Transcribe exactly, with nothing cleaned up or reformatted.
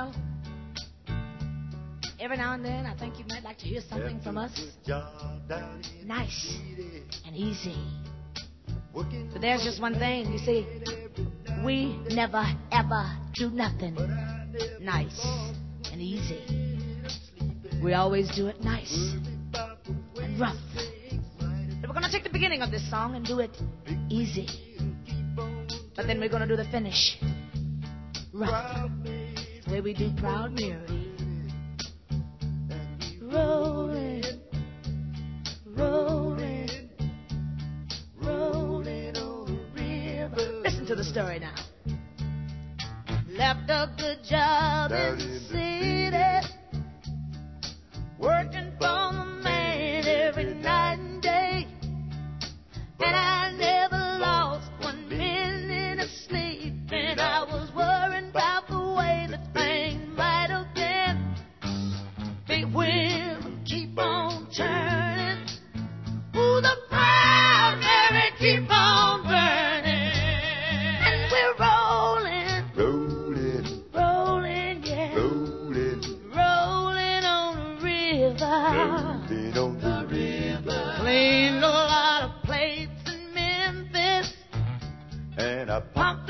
Well, every now and then I think you might like to hear something from us. Nice and easy. But there's just one thing, you see, we never ever do nothing nice and easy. We always do it nice and rough. So we're going to take the beginning of this song and do it easy. But then we're going to do the finish rough. The way we do Proud Mary. Rolling, rolling, rolling on the river. Listen to the story now. Left a good job in the city, working for the man every night and day. And I never lost one minute of sleep, and I was worried about the way the thing might have been. Big wheel keep on turning, ooh, the Proud Mary keep on burning, and we're rolling, rolling, rolling, yeah, rolling, rolling on the river, rolling on the river, cleaned a lot of plates in Memphis, and I pumped